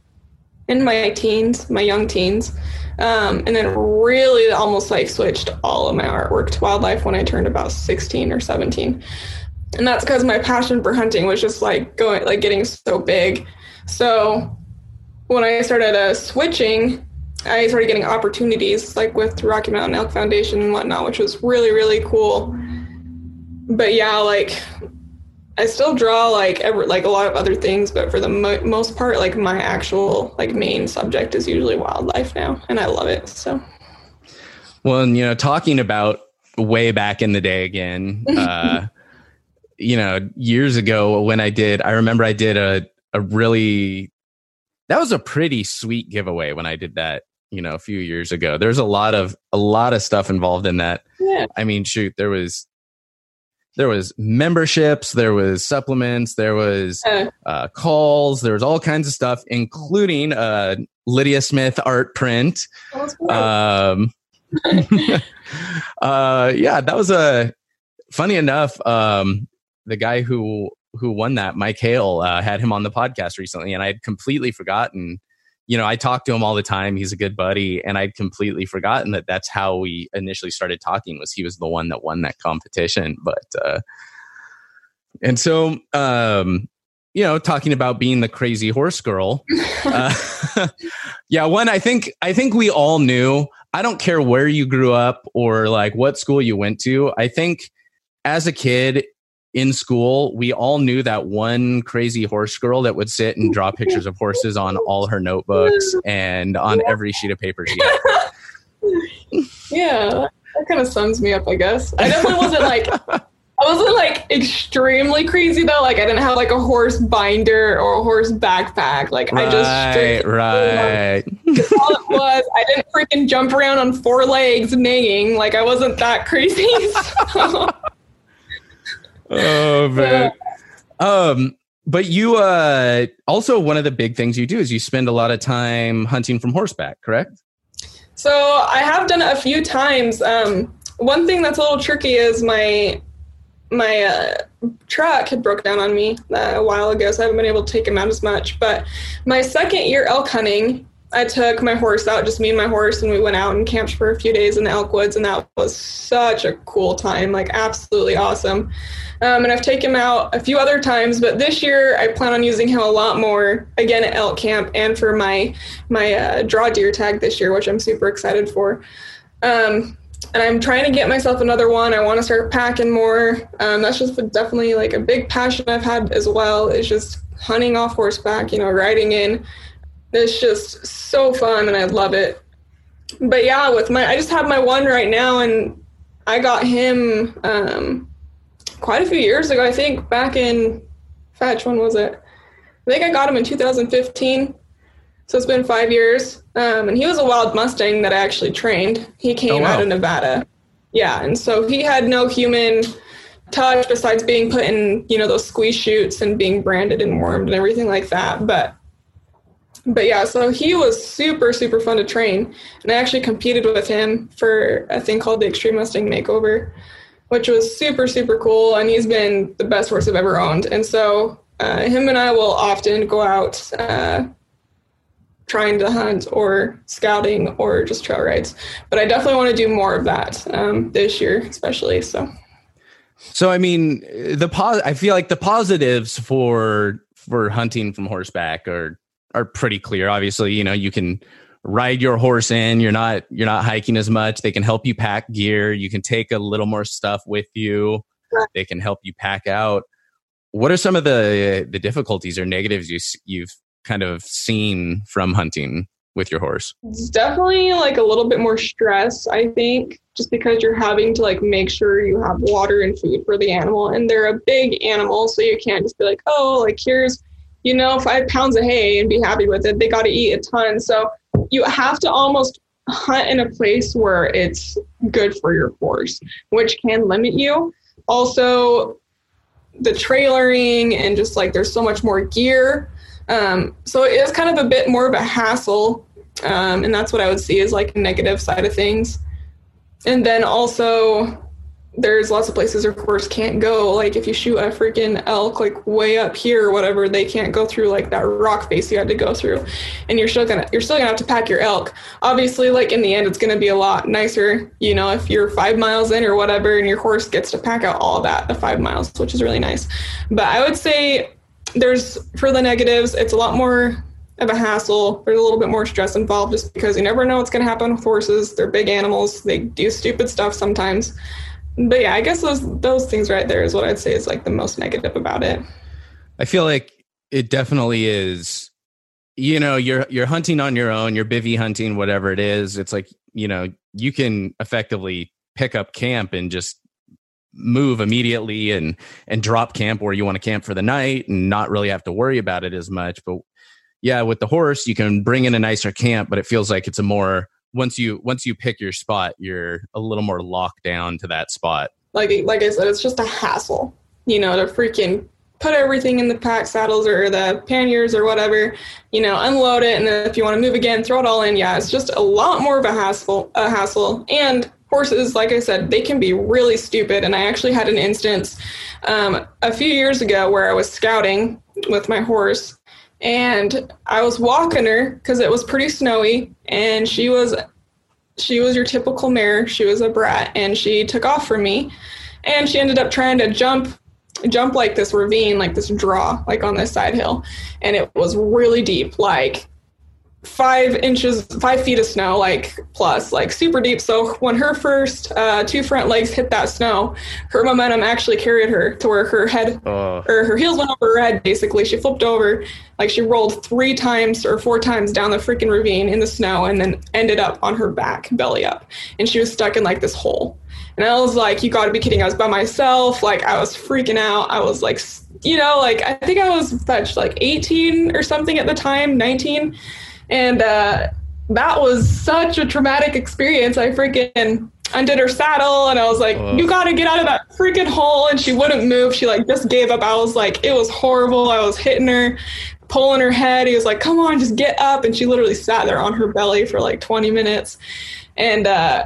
in my teens, my young teens, um, and then really almost like switched all of my artwork to wildlife when I turned about sixteen or seventeen. And that's because my passion for hunting was just like going, like getting so big. So when I started uh, switching, I started getting opportunities like with Rocky Mountain Elk Foundation and whatnot, which was really, really cool. But yeah, like I still draw like every, like a lot of other things, but for the mo- most part, like my actual like main subject is usually wildlife now, and I love it. So, well, and you know, talking about way back in the day again. Uh, you know, years ago when I did, I remember I did a, a really, that was a pretty sweet giveaway when I did that, you know, a few years ago. There's a lot of, a lot of stuff involved in that. Yeah. I mean, shoot, there was, there was memberships, there was supplements, there was uh, calls, there was all kinds of stuff, including uh, Lydia Smith art print. Um, uh, yeah, that was a funny enough. Um, the guy who who won that, Mike Hale, uh, had him on the podcast recently, and I had completely forgotten. You know, I talk to him all the time. He's a good buddy, and I'd completely forgotten that that's how we initially started talking. Was he was the one that won that competition, but uh, and so um, you know, talking about being the crazy horse girl. uh, yeah, one I think I think we all knew. I don't care where you grew up or like what school you went to. I think as a kid in school, we all knew that one crazy horse girl that would sit and draw pictures of horses on all her notebooks and on every sheet of paper she had. Yeah, that kind of sums me up, I guess. I definitely wasn't like, I wasn't like extremely crazy though. Like I didn't have like a horse binder or a horse backpack. Like right, I just straight right. That's all it was. I didn't freaking jump around on four legs neighing. Like I wasn't that crazy. So. Oh man. Um, but you uh also one of the big things you do is you spend a lot of time hunting from horseback, correct? So I have done it a few times. Um, one thing that's a little tricky is my my uh, truck had broke down on me uh, a while ago, so I haven't been able to take him out as much. But my second year elk hunting, I took my horse out, just me and my horse, and we went out and camped for a few days in the elk woods, and that was such a cool time, like absolutely awesome. Um, and I've taken him out a few other times, but this year I plan on using him a lot more, again at elk camp and for my my uh, draw deer tag this year, which I'm super excited for. Um, and I'm trying to get myself another one. I want to start packing more. Um, that's just definitely like a big passion I've had as well, is just hunting off horseback, you know, riding in. It's just so fun and I love it. But yeah, with my, I just have my one right now, and I got him um, quite a few years ago. I think back in, fetch, when was it? I think I got him in two thousand fifteen. So it's been five years. Um, and he was a wild Mustang that I actually trained. He came oh, wow. out of Nevada. Yeah. And so he had no human touch besides being put in, you know, those squeeze chutes and being branded and wormed and everything like that. But But yeah, so he was super, super fun to train. And I actually competed with him for a thing called the Extreme Mustang Makeover, which was super, super cool. And he's been the best horse I've ever owned. And so uh, him and I will often go out uh, trying to hunt or scouting or just trail rides. But I definitely want to do more of that um, this year, especially. So, so I mean, the pos- I feel like the positives for for hunting from horseback are are pretty clear. Obviously, you know, you can ride your horse in, you're not, you're not hiking as much. They can help you pack gear. You can take a little more stuff with you. They can help you pack out. What are some of the, the difficulties or negatives you, you've kind of seen from hunting with your horse? It's definitely like a little bit more stress, I think, just because you're having to like make sure you have water and food for the animal, and they're a big animal. So you can't just be like, oh, like here's, you know, five pounds of hay and be happy with it. They got to eat a ton. So you have to almost hunt in a place where it's good for your horse, which can limit you. Also, the trailering and just like there's so much more gear. Um, so it is kind of a bit more of a hassle. Um, and that's what I would see as like a negative side of things. And then also, there's lots of places your horse can't go. Like if you shoot a freaking elk like way up here or whatever, they can't go through like that rock face you had to go through, and you're still gonna you're still gonna have to pack your elk. Obviously, like in the end, it's gonna be a lot nicer, you know, if you're five miles in or whatever, and your horse gets to pack out all of that the five miles, which is really nice. But I would say there's for the negatives, it's a lot more of a hassle. There's a little bit more stress involved just because you never know what's gonna happen with horses. They're big animals. They do stupid stuff sometimes. But yeah, I guess those those things right there is what I'd say is like the most negative about it. I feel like it definitely is, you know, you're you're hunting on your own, you're bivvy hunting, whatever it is. It's like, you know, you can effectively pick up camp and just move immediately and and drop camp where you want to camp for the night and not really have to worry about it as much. But yeah, with the horse, you can bring in a nicer camp, but it feels like it's a more Once you once you pick your spot, you're a little more locked down to that spot. like like I said, it's just a hassle, you know, to freaking put everything in the pack saddles or the panniers or whatever, you know, unload it, and then if you want to move again, throw it all in. Yeah, it's just a lot more of a hassle. A hassle. And horses, like I said, they can be really stupid. And I actually had an instance um, a few years ago where I was scouting with my horse, and I was walking her because it was pretty snowy, and she was she was your typical mare. She was a brat, and she took off from me, and she ended up trying to jump jump like this ravine, like this draw, like on this side hill. And it was really deep, like five inches, five feet of snow, like plus, like super deep. So when her first uh, two front legs hit that snow, her momentum actually carried her to where her head uh. or her heels went over her head. Basically, she flipped over, like she rolled three times or four times down the freaking ravine in the snow, and then ended up on her back, belly up. And she was stuck in like this hole. And I was like, you got to be kidding. I was by myself. Like, I was freaking out. I was like, you know, like, I think I was fetched like eighteen or something at the time, nineteen. And uh, that was such a traumatic experience. I freaking undid her saddle, and I was like, oh. you got to get out of that freaking hole. And she wouldn't move. She like just gave up. I was like, it was horrible. I was hitting her, pulling her head. He was like, come on, just get up. And she literally sat there on her belly for like twenty minutes. And, uh,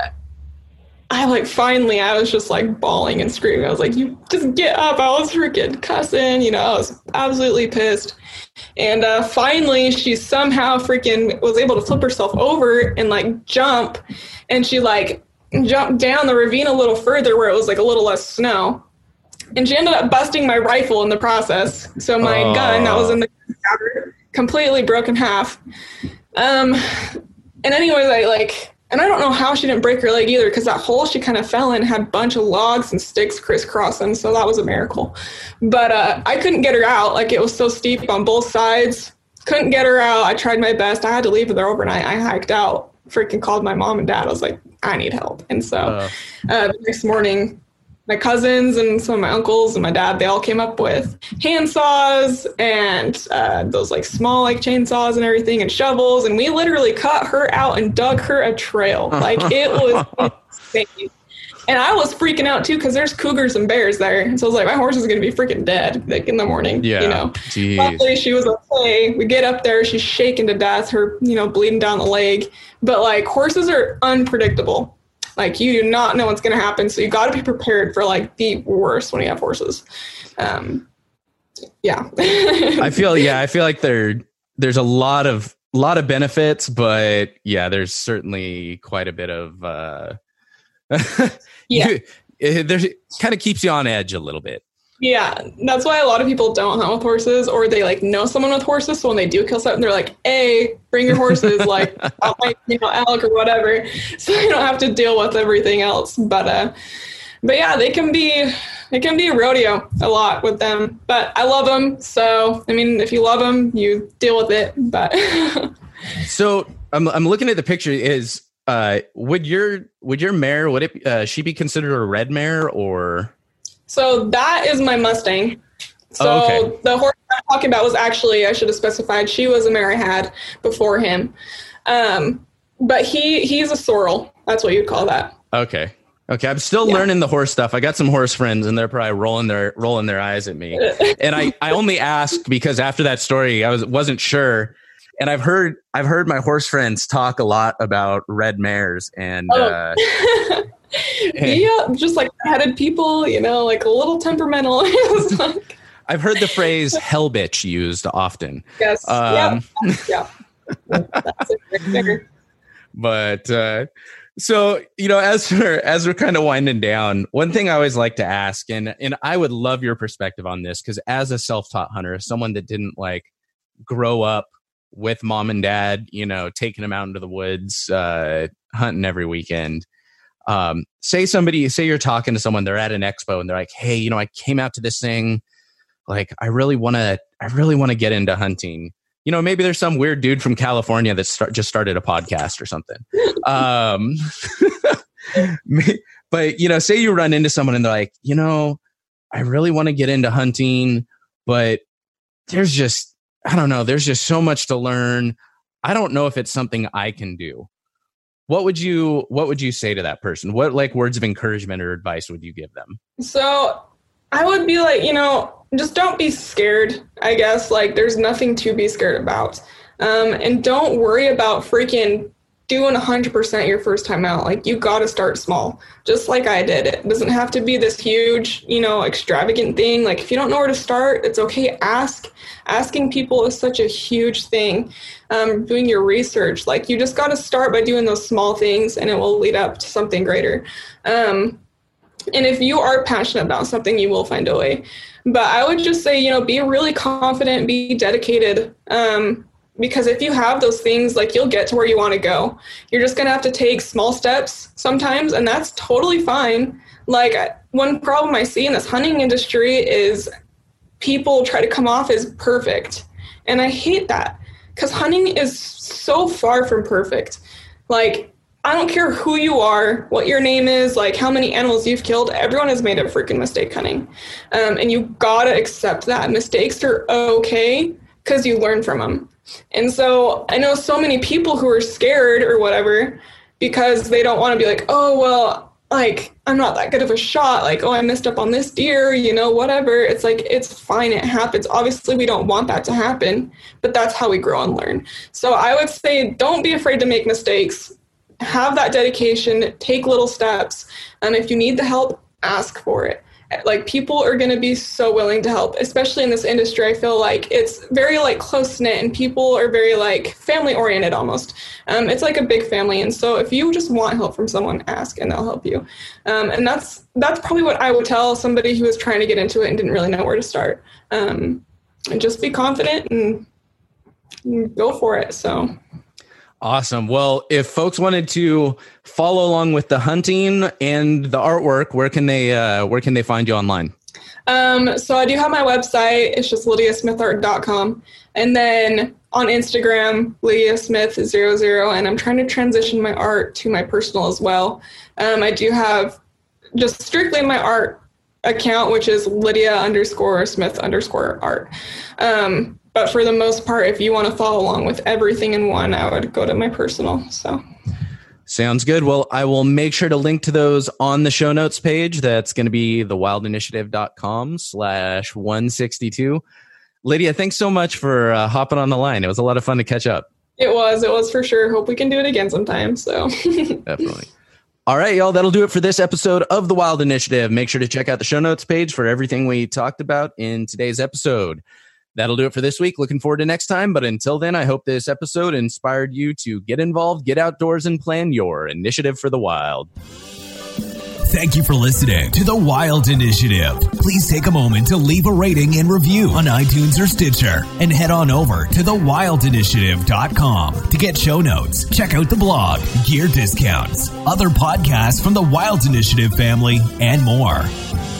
I like finally I was just like bawling and screaming. I was like, you just get up. I was freaking cussing, you know, I was absolutely pissed. And uh, finally she somehow freaking was able to flip herself over and like jump. And she like jumped down the ravine a little further where it was like a little less snow. And she ended up busting my rifle in the process. So my oh. gun that was in the gun completely broke in half. Um, and anyways, I like... And I don't know how she didn't break her leg either, because that hole she kind of fell in had a bunch of logs and sticks crisscrossing, so that was a miracle. But uh, I couldn't get her out. Like, it was so steep on both sides. Couldn't get her out. I tried my best. I had to leave her there overnight. I hiked out, freaking called my mom and dad. I was like, I need help. And so uh, uh, the next morning, my cousins and some of my uncles and my dad, they all came up with hand saws and uh, those like small like chainsaws and everything and shovels. And we literally cut her out and dug her a trail. Like, it was insane. And I was freaking out too, because there's cougars and bears there. And so I was like, my horse is going to be freaking dead like in the morning. Yeah. You know, Jeez. Luckily she was okay. We get up there, she's shaking to death, her, you know, bleeding down the leg. But like, horses are unpredictable. Like, you do not know what's going to happen. So you got to be prepared for like the worst when you have horses. Um, yeah. I feel, yeah, I feel like there, there's a lot of, lot of benefits, but yeah, there's certainly quite a bit of, uh, yeah, you, it, there's, it kind of keeps you on edge a little bit. Yeah, that's why a lot of people don't hunt with horses, or they like know someone with horses. So when they do kill something, they're like, "Hey, bring your horses, like, I'll fight, you know, elk or whatever," so you don't have to deal with everything else. But, uh, but yeah, they can be, it can be a rodeo a lot with them. But I love them, so I mean, if you love them, you deal with it. But so I'm I'm looking at the picture. Is uh, would your would your mare would it uh, she be considered a red mare or? So that is my Mustang. So oh, okay. The horse I'm talking about was actually, I should have specified, she was a mare I had before him. Um, but he he's a sorrel. That's what you'd call that. Okay. Okay. I'm still yeah. learning the horse stuff. I got some horse friends and they're probably rolling their rolling their eyes at me. And I, I only asked because after that story, I was wasn't sure. And I've heard I've heard my horse friends talk a lot about red mares and oh. uh yeah, just like headed people, you know, like a little temperamental. It was like, I've heard the phrase hell bitch used often. Yes. Um, yeah. yeah. That's it. But uh, so, you know, as we're, as we're kind of winding down, one thing I always like to ask, and, and I would love your perspective on this, because as a self-taught hunter, someone that didn't like grow up with mom and dad, you know, taking them out into the woods, uh, hunting every weekend. Um, say somebody, say you're talking to someone, they're at an expo and they're like, hey, you know, I came out to this thing. Like, I really want to, I really want to get into hunting. You know, maybe there's some weird dude from California that start, just started a podcast or something. Um, but, you know, say you run into someone and they're like, you know, I really want to get into hunting, but there's just, I don't know, there's just so much to learn. I don't know if it's something I can do. what would you what would you say to that person? What like words of encouragement or advice would you give them? So I would be like, you know, just don't be scared, I guess. Like, there's nothing to be scared about. Um, and don't worry about freaking doing one hundred percent your first time out. Like, you got to start small, just like I did. It doesn't have to be this huge, you know, extravagant thing. Like, if you don't know where to start, it's okay. Ask. Asking people is such a huge thing. Um, doing your research, like, you just got to start by doing those small things, and it will lead up to something greater. Um, and if you are passionate about something, you will find a way. But I would just say, you know, be really confident, be dedicated. Um, Because if you have those things, like, you'll get to where you want to go. You're just going to have to take small steps sometimes, and that's totally fine. Like, one problem I see in this hunting industry is people try to come off as perfect. And I hate that, because hunting is so far from perfect. Like, I don't care who you are, what your name is, like how many animals you've killed. Everyone has made a freaking mistake hunting. Um, and you got to accept that. Mistakes are okay because you learn from them. And so I know so many people who are scared or whatever because they don't want to be like, oh, well, like, I'm not that good of a shot. Like, oh, I messed up on this deer, you know, whatever. It's like, it's fine. It happens. Obviously, we don't want that to happen, but that's how we grow and learn. So I would say, don't be afraid to make mistakes. Have that dedication. Take little steps. And if you need the help, ask for it. Like, people are going to be so willing to help, especially in this industry. I feel like it's very like close knit, and people are very like family oriented almost. Um, it's like a big family. And so if you just want help from someone, ask and they'll help you. Um, and that's, that's probably what I would tell somebody who was trying to get into it and didn't really know where to start. Um, and just be confident and, and go for it. So. Awesome. Well, if folks wanted to follow along with the hunting and the artwork, where can they uh, where can they find you online? Um, so I do have my website. It's just lydia smith art dot com. And then on Instagram, lydia smith zero zero. And I'm trying to transition my art to my personal as well. Um, I do have just strictly my art account, which is Lydia underscore Smith underscore art. Um, But for the most part, if you want to follow along with everything in one, I would go to my personal. So sounds good. Well, I will make sure to link to those on the show notes page. That's going to be the wild initiative dot com slash one sixty-two. Lydia, thanks so much for uh, hopping on the line. It was a lot of fun to catch up. It was. It was for sure. Hope we can do it again sometime. So definitely. All right, y'all. That'll do it for this episode of The Wild Initiative. Make sure to check out the show notes page for everything we talked about in today's episode. That'll do it for this week. Looking forward to next time. But until then, I hope this episode inspired you to get involved, get outdoors, and plan your initiative for the wild. Thank you for listening to The Wild Initiative. Please take a moment to leave a rating and review on iTunes or Stitcher. And head on over to the wild initiative dot com to get show notes, check out the blog, gear discounts, other podcasts from the Wild Initiative family, and more.